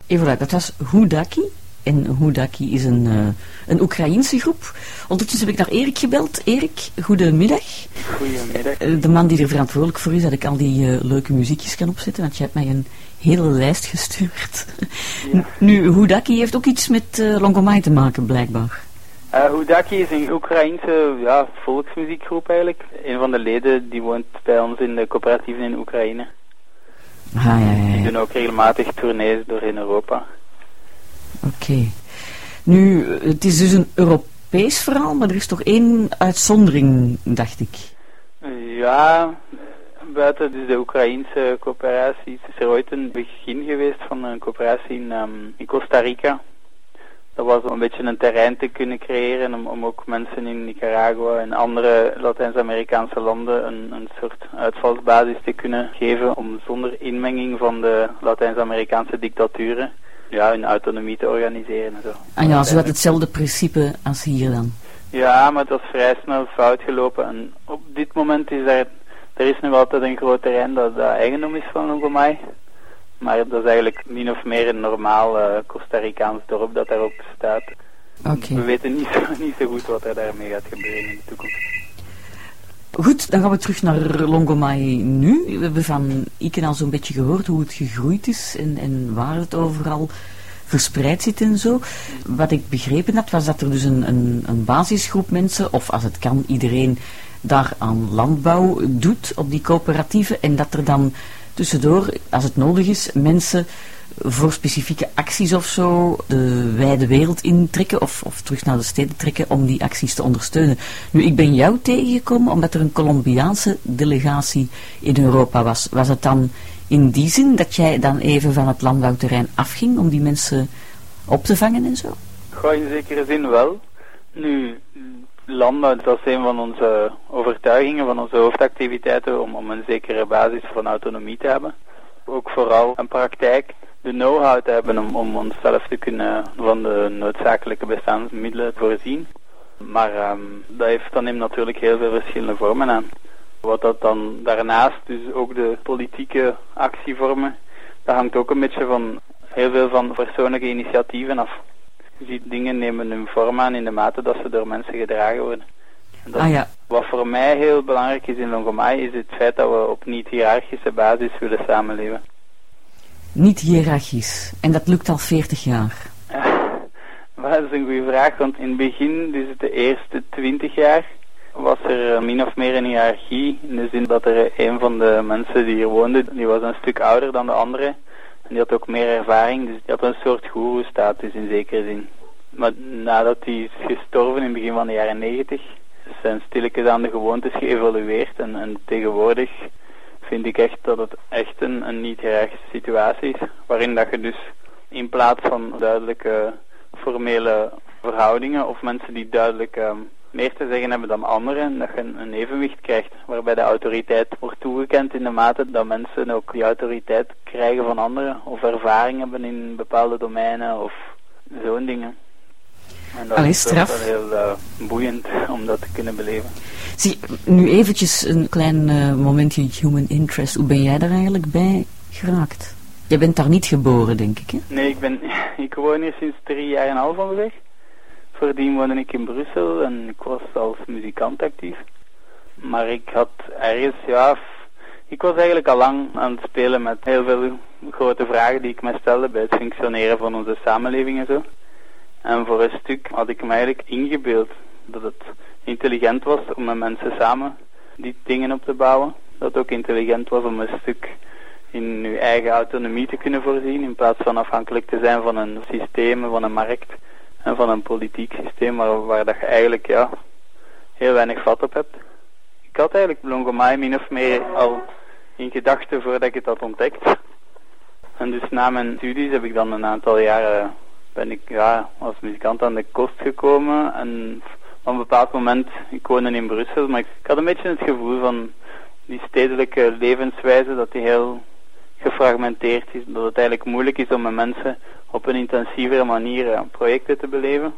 Even uit, dat was Hudaki. En Hudaki is een Oekraïense groep. Ondertussen heb ik naar Erik gebeld. Erik, goedemiddag. Goedemiddag. De man die er verantwoordelijk voor is dat ik al die leuke muziekjes kan opzetten, want je hebt mij een hele lijst gestuurd. Ja. Nu, Hudaki heeft ook iets met Longomai te maken, blijkbaar. Hudaki is een Oekraïense volksmuziekgroep eigenlijk. Een van de leden die woont bij ons in de coöperatieven in Oekraïne. Ja. Die doen ook regelmatig tournees door in Europa. Oké. Nu, het is dus een Europees verhaal, maar er is toch één uitzondering, dacht ik. Ja, buiten dus de Oekraïense coöperaties is er ooit een begin geweest van een coöperatie in Costa Rica. Dat was om een beetje een terrein te kunnen creëren om ook mensen in Nicaragua en andere Latijns-Amerikaanse landen een soort uitvalsbasis te kunnen geven om zonder inmenging van de Latijns-Amerikaanse dictaturen hun autonomie te organiseren en zo. Ah ja, zo had hetzelfde principe als hier dan. Ja, maar het was vrij snel fout gelopen en op dit moment is er is nu altijd een groot terrein dat eigendom is van Longomai. Maar dat is eigenlijk min of meer een normaal Costa Ricaans dorp dat daarop staat. Okay. We weten niet zo goed wat er daarmee gaat gebeuren in de toekomst. Goed, dan gaan we terug naar Longomai nu. We hebben van Iken al zo'n beetje gehoord hoe het gegroeid is en waar het overal verspreid zit en zo. Wat ik begrepen had, was dat er dus een basisgroep mensen, of als het kan iedereen daar aan landbouw doet op die coöperatieven en dat er dan tussendoor, als het nodig is, mensen voor specifieke acties of zo de wijde wereld intrekken of terug naar de steden trekken om die acties te ondersteunen. Nu, ik ben jou tegengekomen omdat er een Colombiaanse delegatie in Europa was. Was het dan in die zin dat jij dan even van het landbouwterrein afging om die mensen op te vangen en zo? Goh, in zekere zin wel. Nu, landbouw, dat is een van onze overtuigingen, van onze hoofdactiviteiten om een zekere basis van autonomie te hebben. Ook vooral een praktijk, de know-how te hebben om onszelf te kunnen van de noodzakelijke bestaansmiddelen voorzien. Maar dat neemt natuurlijk heel veel verschillende vormen aan. Wat dat dan daarnaast, dus ook de politieke actievormen, dat hangt ook een beetje van heel veel van persoonlijke initiatieven af. Je ziet, dingen nemen hun vorm aan in de mate dat ze door mensen gedragen worden. Wat voor mij heel belangrijk is in Longomai is het feit dat we op niet-hiërarchische basis willen samenleven. Niet hiërarchisch. En dat lukt al 40 jaar. Maar dat is een goede vraag, want in het begin, dus de eerste 20 jaar, was er min of meer een hiërarchie. In de zin dat er een van de mensen die hier woonde, die was een stuk ouder dan de andere. En die had ook meer ervaring, dus die had een soort goeroe-status in zekere zin. Maar nadat hij is gestorven in het begin van de jaren 90, zijn stilletjes aan de gewoontes geëvolueerd. En tegenwoordig vind ik echt dat het echt een niet-hiërarchische situatie is. Waarin dat je dus in plaats van duidelijke formele verhoudingen of mensen die duidelijk meer te zeggen hebben dan anderen, dat je een evenwicht krijgt. Waarbij de autoriteit wordt toegekend in de mate dat mensen ook die autoriteit krijgen van anderen. Of ervaring hebben in bepaalde domeinen of zo'n dingen. En dat is wel heel boeiend om dat te kunnen beleven. Zie, nu eventjes een klein momentje human interest. Hoe ben jij daar eigenlijk bij geraakt? Jij bent daar niet geboren, denk ik, hè? Nee, ik woon hier sinds 3,5 jaar ongeveer. Voordien woonde ik in Brussel en ik was als muzikant actief. Maar ik had ergens, ik was eigenlijk al lang aan het spelen met heel veel grote vragen die ik me stelde bij het functioneren van onze samenleving en zo. En voor een stuk had ik me eigenlijk ingebeeld dat het intelligent was om met mensen samen die dingen op te bouwen. Dat het ook intelligent was om een stuk in uw eigen autonomie te kunnen voorzien, in plaats van afhankelijk te zijn van een systeem, van een markt en van een politiek systeem waar dat je eigenlijk heel weinig vat op hebt. Ik had eigenlijk Longomai min of meer al in gedachten voordat ik het had ontdekt. En dus na mijn studies heb ik dan een aantal jaren ben ik als muzikant aan de kost gekomen en op een bepaald moment, ik woonde in Brussel, maar ik had een beetje het gevoel van die stedelijke levenswijze dat die heel gefragmenteerd is, dat het eigenlijk moeilijk is om met mensen op een intensievere manier projecten te beleven.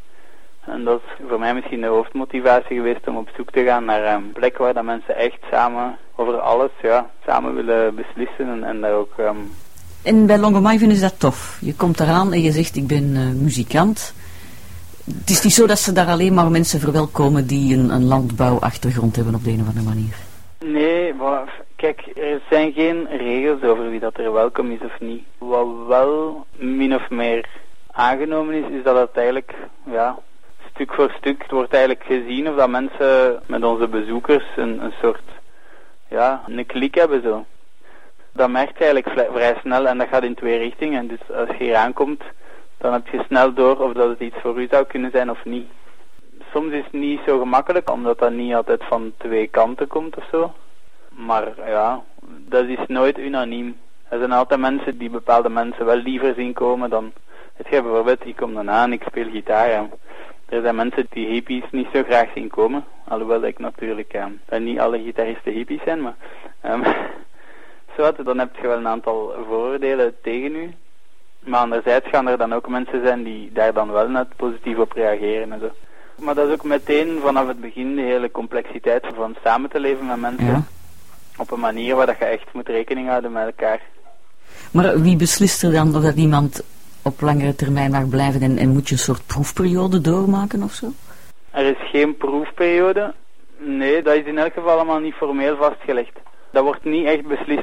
En dat is voor mij misschien de hoofdmotivatie geweest om op zoek te gaan naar een plek waar dat mensen echt samen over alles samen willen beslissen en daar ook En bij Longomai vinden ze dat tof. Je komt eraan en je zegt, ik ben muzikant. Het is niet zo dat ze daar alleen maar mensen verwelkomen die een landbouwachtergrond hebben op de een of andere manier. Nee, maar kijk, er zijn geen regels over wie dat er welkom is of niet. Wat wel min of meer aangenomen is dat het eigenlijk, ja, stuk voor stuk, het wordt eigenlijk gezien of dat mensen met onze bezoekers een soort, ja, een klik hebben zo. Dat merk je eigenlijk vrij snel en dat gaat in twee richtingen. Dus als je hier aankomt, dan heb je snel door of dat het iets voor u zou kunnen zijn of niet. Soms is het niet zo gemakkelijk, omdat dat niet altijd van twee kanten komt of zo. Maar ja, dat is nooit unaniem. Er zijn altijd mensen die bepaalde mensen wel liever zien komen dan... Het gaat bijvoorbeeld, ik kom dan aan, ik speel gitaar. Er zijn mensen die hippies niet zo graag zien komen. Alhoewel ik natuurlijk dat niet alle gitaristen hippies zijn, maar... dan heb je wel een aantal vooroordelen tegen u. Maar anderzijds gaan er dan ook mensen zijn die daar dan wel net positief op reageren en zo. Maar dat is ook meteen vanaf het begin de hele complexiteit van samen te leven met mensen. Ja. Op een manier waar dat je echt moet rekening houden met elkaar. Maar wie beslist er dan of dat iemand op langere termijn mag blijven en moet je een soort proefperiode doormaken of zo? Er is geen proefperiode. Nee, dat is in elk geval allemaal niet formeel vastgelegd. Dat wordt niet echt beslist.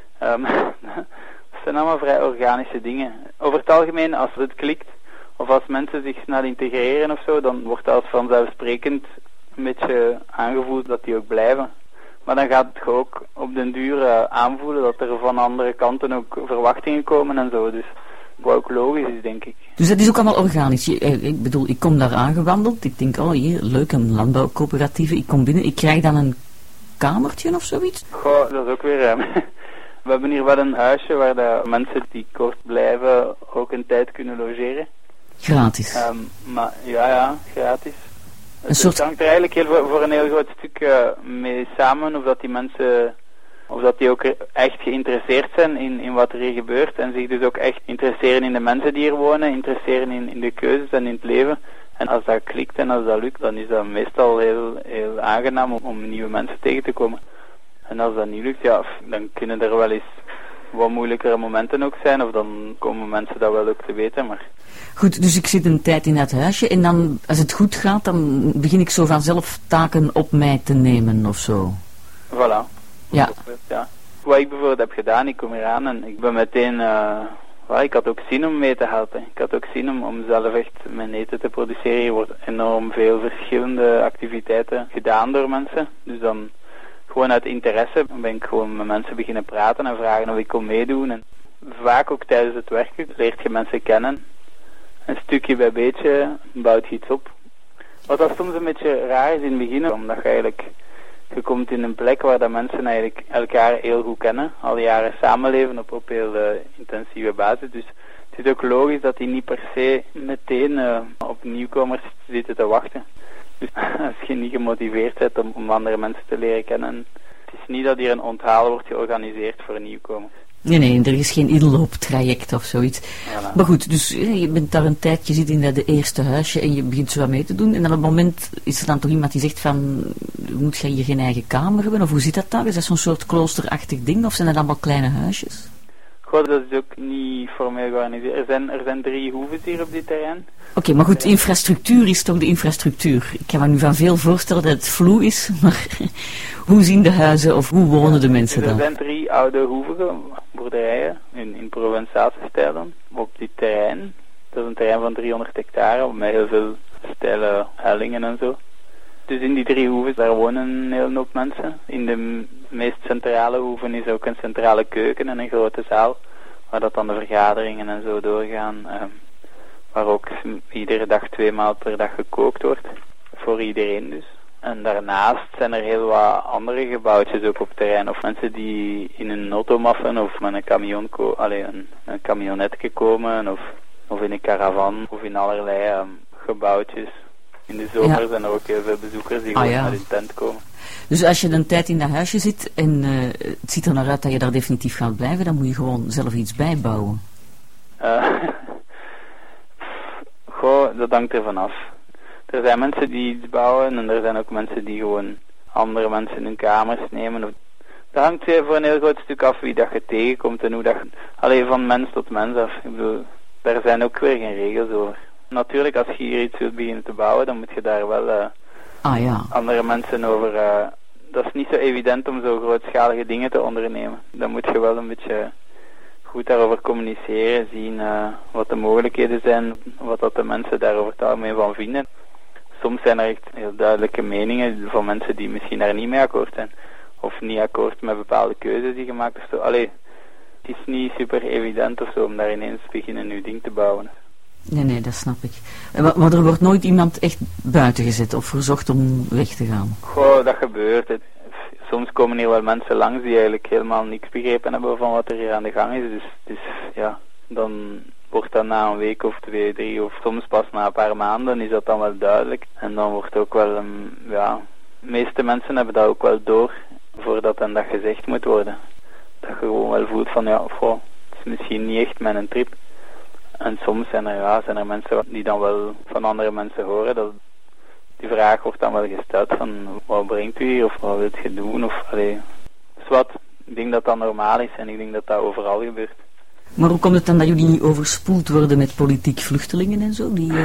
Dat zijn allemaal vrij organische dingen. Over het algemeen, als het klikt, of als mensen zich snel integreren of zo, dan wordt dat als vanzelfsprekend een beetje aangevoeld dat die ook blijven. Maar dan gaat het ook op den duur aanvoelen dat er van andere kanten ook verwachtingen komen en zo. Dus wat ook logisch is, denk ik. Dus dat is ook allemaal organisch. Ik bedoel, ik kom daar aangewandeld. Ik denk, oh hier, leuk, een landbouwcoöperatieve. Ik kom binnen, ik krijg dan een kamertje of zoiets? Goh, dat is ook weer... We hebben hier wel een huisje waar de mensen die kort blijven ook een tijd kunnen logeren. Gratis? Maar ja, gratis. Het hangt er eigenlijk voor een heel groot stuk mee samen of dat die mensen... Of dat die ook echt geïnteresseerd zijn in wat er hier gebeurt. En zich dus ook echt interesseren in de mensen die hier wonen. Interesseren in de keuzes en in het leven. En als dat klikt en als dat lukt, dan is dat meestal heel aangenaam om nieuwe mensen tegen te komen. En als dat niet lukt, ja, dan kunnen er wel eens wat moeilijkere momenten ook zijn. Of dan komen mensen dat wel ook te weten, maar... Goed, dus ik zit een tijd in dat huisje. En dan, als het goed gaat, dan begin ik zo vanzelf taken op mij te nemen of zo. Voilà. Ja. Wat ik bijvoorbeeld heb gedaan, ik kom hier aan en ik ben meteen... ik had ook zin om mee te helpen. Ik had ook zin om zelf echt mijn eten te produceren. Er wordt enorm veel verschillende activiteiten gedaan door mensen. Dus dan... Gewoon uit interesse ben ik gewoon met mensen beginnen praten en vragen of ik kon meedoen. En vaak ook tijdens het werken leert je mensen kennen. Een stukje bij beetje bouwt je iets op. Wat dat soms een beetje raar is in het begin, omdat je komt in een plek waar dat mensen eigenlijk elkaar heel goed kennen. Al jaren samenleven op heel intensieve basis. Dus het is ook logisch dat die niet per se meteen op nieuwkomers zitten te wachten. Dus als je niet gemotiveerd bent om andere mensen te leren kennen, het is niet dat hier een onthaal wordt georganiseerd voor nieuwkomers. Nee, er is geen inlooptraject of zoiets. Voilà. Maar goed, dus je bent daar een tijd, je zit in dat eerste huisje en je begint zo wat mee te doen. En op het moment is er dan toch iemand die zegt van, moet jij hier geen eigen kamer hebben? Of hoe zit dat daar? Is dat zo'n soort kloosterachtig ding of zijn dat allemaal kleine huisjes? Goh, dat is ook niet formeel georganiseerd. Er zijn 3 hoeves hier op dit terrein. Oké, maar goed, infrastructuur is toch de infrastructuur. Ik kan me nu van veel voorstellen dat het vloe is, maar hoe zien de huizen of hoe wonen de mensen dan? Er zijn 3 oude hoeven, boerderijen, in Provençaalse stijl dan, op dit terrein. Dat is een terrein van 300 hectare, met heel veel steile hellingen en zo. Dus in die 3 hoeven, daar wonen een hele hoop mensen. In de meest centrale hoeven is ook een centrale keuken en een grote zaal, waar dat dan de vergaderingen en zo doorgaan. Waar ook iedere dag 2 maal per dag gekookt wordt. Voor iedereen dus. En daarnaast zijn er heel wat andere gebouwtjes ook op het terrein. Of mensen die in een auto maffen of met een camion een camionetje komen. Of in een caravan of in allerlei gebouwtjes. In de zomer zijn er ook heel veel bezoekers die gewoon naar de tent komen. Dus als je een tijd in dat huisje zit en het ziet er naar uit dat je daar definitief gaat blijven, dan moet je gewoon zelf iets bijbouwen. Goh, dat hangt er vanaf. Er zijn mensen die iets bouwen en er zijn ook mensen die gewoon andere mensen in hun kamers nemen. Dat hangt voor een heel groot stuk af wie dat je tegenkomt en hoe dat... Alleen van mens tot mens af. Ik bedoel, daar zijn ook weer geen regels over. Natuurlijk, als je hier iets wilt beginnen te bouwen, dan moet je daar wel andere mensen over... dat is niet zo evident om zo grootschalige dingen te ondernemen. Dan moet je wel een beetje goed daarover communiceren, zien wat de mogelijkheden zijn, wat dat de mensen daar over het algemeen van vinden. Soms zijn er echt heel duidelijke meningen van mensen die misschien daar niet mee akkoord zijn. Of niet akkoord met bepaalde keuzes die gemaakt of zo. Allee, het is niet super evident of zo om daar ineens beginnen een nieuw ding te bouwen. Nee, dat snap ik. Maar er wordt nooit iemand echt buiten gezet of verzocht om weg te gaan? Goh, dat gebeurt. Soms komen hier wel mensen langs die eigenlijk helemaal niks begrepen hebben van wat er hier aan de gang is. Dus ja, dan wordt dat na een week of 2, 3 of soms pas na een paar maanden is dat dan wel duidelijk. En dan wordt ook wel, de meeste mensen hebben dat ook wel door voordat dan dat gezegd moet worden. Dat je gewoon wel voelt van het is misschien niet echt mijn trip. En soms zijn er mensen die dan wel van andere mensen horen. Dat die vraag wordt dan wel gesteld van wat brengt u hier of wat wilt je doen? Of dus wat. Ik denk dat dat normaal is en ik denk dat dat overal gebeurt. Maar hoe komt het dan dat jullie niet overspoeld worden met politiek vluchtelingen en zo? Die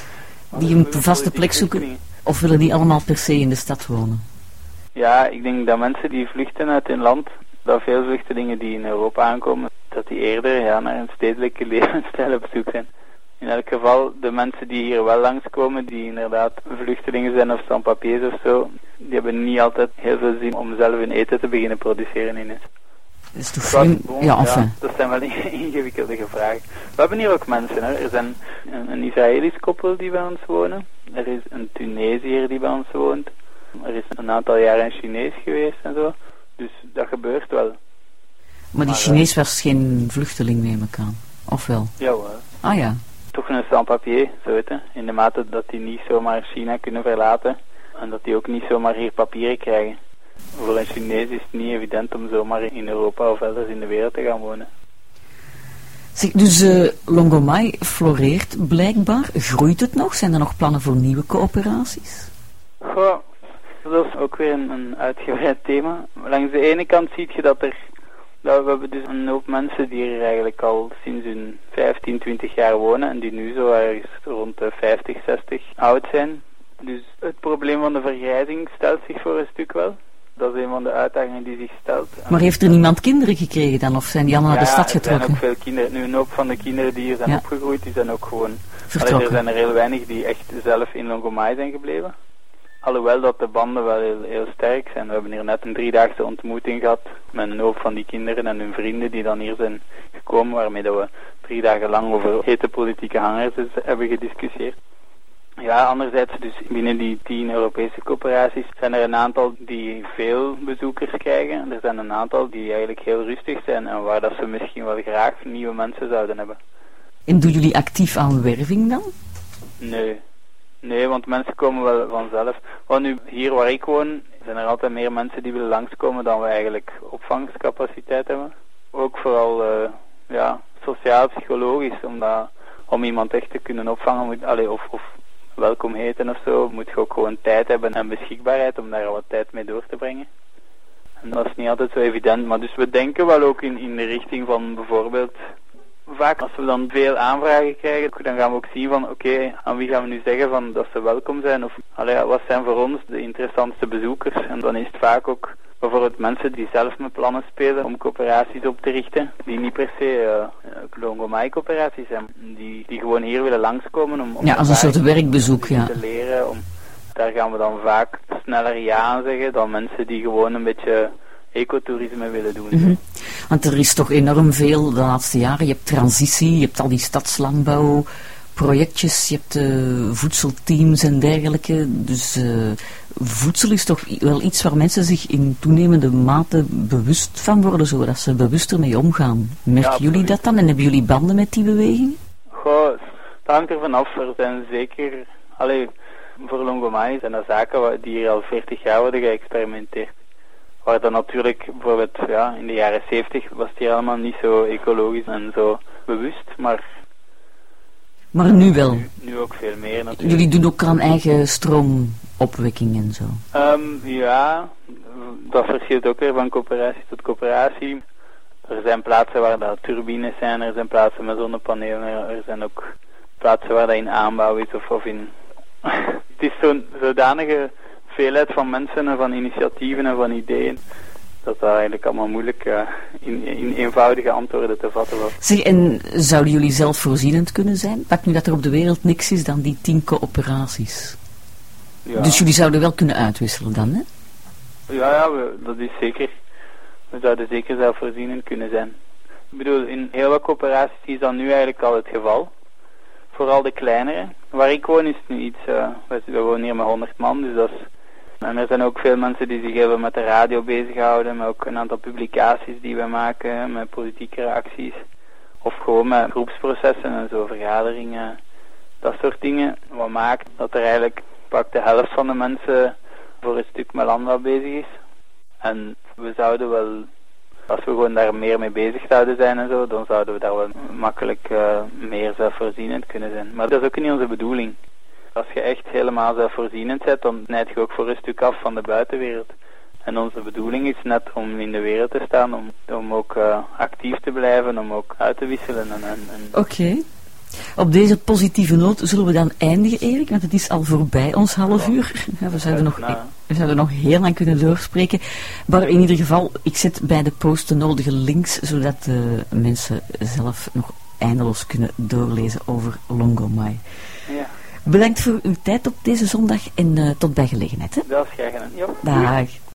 een vaste plek zoeken? Of willen die allemaal per se in de stad wonen? Ja, ik denk dat mensen die vluchten uit hun land, dat veel vluchtelingen die in Europa aankomen, dat die eerder naar een stedelijke levensstijl op zoek zijn. In elk geval, de mensen die hier wel langskomen, die inderdaad vluchtelingen zijn of sans-papiers of zo, die hebben niet altijd heel veel zin om zelf hun eten te beginnen produceren in het. Dat is toch vreemd? Ja, dat zijn wel ingewikkelde vragen. We hebben hier ook mensen. Hè. Er zijn een Israëlisch koppel die bij ons wonen. Er is een Tunesiër die bij ons woont. Er is een aantal jaren een Chinees geweest en zo. Dus dat gebeurt wel. Maar die Chinees was geen vluchteling, neem ik aan. Of wel? Jawel. Ah ja. Toch een sans-papier, zo het, hè. In de mate dat die niet zomaar China kunnen verlaten. En dat die ook niet zomaar hier papieren krijgen. Voor een Chinees is het niet evident om zomaar in Europa of elders in de wereld te gaan wonen. Zeg, dus Longomai floreert blijkbaar. Groeit het nog? Zijn er nog plannen voor nieuwe coöperaties? Goh, dat is ook weer een uitgebreid thema. Langs de ene kant zie je dat we hebben dus een hoop mensen die er eigenlijk al sinds hun 15, 20 jaar wonen en die nu zo ergens rond de 50, 60 oud zijn. Dus het probleem van de vergrijzing stelt zich voor een stuk wel. Dat is een van de uitdagingen die zich stelt. Maar heeft er niemand kinderen gekregen dan? Of zijn die allemaal naar de stad getrokken? Er zijn ook veel kinderen. Nu, een hoop van de kinderen die hier zijn opgegroeid, die zijn ook gewoon... vertrokken. Er zijn er heel weinig die echt zelf in Longomai zijn gebleven. Alhoewel dat de banden wel heel sterk zijn. We hebben hier net een 3-daagse ontmoeting gehad met een hoop van die kinderen en hun vrienden die dan hier zijn gekomen, waarmee dat we 3 dagen lang over hete politieke hangers hebben gediscussieerd. Ja, anderzijds, dus binnen die 10 Europese coöperaties zijn er een aantal die veel bezoekers krijgen. En er zijn een aantal die eigenlijk heel rustig zijn en waar dat ze misschien wel graag nieuwe mensen zouden hebben. En doen jullie actief aan werving dan? Nee, want mensen komen wel vanzelf. Want nu, hier waar ik woon, zijn er altijd meer mensen die willen langskomen dan we eigenlijk opvangcapaciteit hebben. Ook vooral, sociaal-psychologisch, om iemand echt te kunnen opvangen, of welkom heten of zo, moet je ook gewoon tijd hebben en beschikbaarheid om daar wat tijd mee door te brengen. En dat is niet altijd zo evident, maar dus we denken wel ook in de richting van bijvoorbeeld, vaak als we dan veel aanvragen krijgen, dan gaan we ook zien van oké, aan wie gaan we nu zeggen van dat ze welkom zijn of wat zijn voor ons de interessantste bezoekers. En dan is het vaak ook bijvoorbeeld mensen die zelf met plannen spelen om coöperaties op te richten, die niet per se Longomai-coöperaties zijn, die gewoon hier willen langskomen om als een soort werkbezoek, te leren. Daar gaan we dan vaak sneller ja aan zeggen dan mensen die gewoon een beetje ecotourisme willen doen. Mm-hmm. Want er is toch enorm veel de laatste jaren. Je hebt transitie, je hebt al die stadslandbouwprojectjes, je hebt voedselteams en dergelijke. Dus voedsel is toch wel iets waar mensen zich in toenemende mate bewust van worden, zodat ze bewuster mee omgaan. Merken jullie dat dan en hebben jullie banden met die bewegingen? Goh, het hangt er vanaf. Er zijn zeker... voor Longomai zijn er zaken die hier al 40 jaar worden geëxperimenteerd. Waar dan natuurlijk, bijvoorbeeld in de jaren 70 was het hier allemaal niet zo ecologisch en zo bewust, maar Maar nu wel? Nu ook veel meer natuurlijk. Jullie doen ook aan eigen stroomopwekking en zo? Ja, dat verschilt ook weer van coöperatie tot coöperatie. Er zijn plaatsen waar dat turbines zijn, er zijn plaatsen met zonnepanelen, er zijn ook plaatsen waar dat in aanbouw is of in... Het is zo'n zodanige veelheid van mensen en van initiatieven en van ideeën, dat eigenlijk allemaal moeilijk in eenvoudige antwoorden te vatten was. Zeg, en zouden jullie zelfvoorzienend kunnen zijn? Pak nu dat er op de wereld niks is dan die 10 coöperaties. Ja. Dus jullie zouden wel kunnen uitwisselen dan, hè? Ja, dat is zeker. We zouden zeker zelfvoorzienend kunnen zijn. Ik bedoel, in heel wat coöperaties is dat nu eigenlijk al het geval. Vooral de kleinere. Waar ik woon is het nu iets... we wonen hier met 100 man, dus dat is... En er zijn ook veel mensen die zich even met de radio bezighouden, maar ook een aantal publicaties die we maken, met politieke reacties. Of gewoon met groepsprocessen en zo, vergaderingen, dat soort dingen. Wat maakt dat er eigenlijk pak de helft van de mensen voor een stuk met landbouw bezig is. En we zouden wel, als we gewoon daar meer mee bezig zouden zijn en zo, dan zouden we daar wel makkelijk meer zelfvoorzienend kunnen zijn. Maar dat is ook niet onze bedoeling. Als je echt helemaal zelfvoorzienend bent, dan snijd je ook voor een stuk af van de buitenwereld. En onze bedoeling is net om in de wereld te staan, om ook actief te blijven, om ook uit te wisselen. Oké. Op deze positieve noot zullen we dan eindigen, Erik, want het is al voorbij ons half uur. Ja, we zouden nog heel lang kunnen doorspreken. Maar in ieder geval, ik zet bij de post de nodige links, zodat de mensen zelf nog eindeloos kunnen doorlezen over Longomai. Ja. Bedankt voor uw tijd op deze zondag en tot bij gelegenheid. Hè? Dat is graag gedaan. Dag.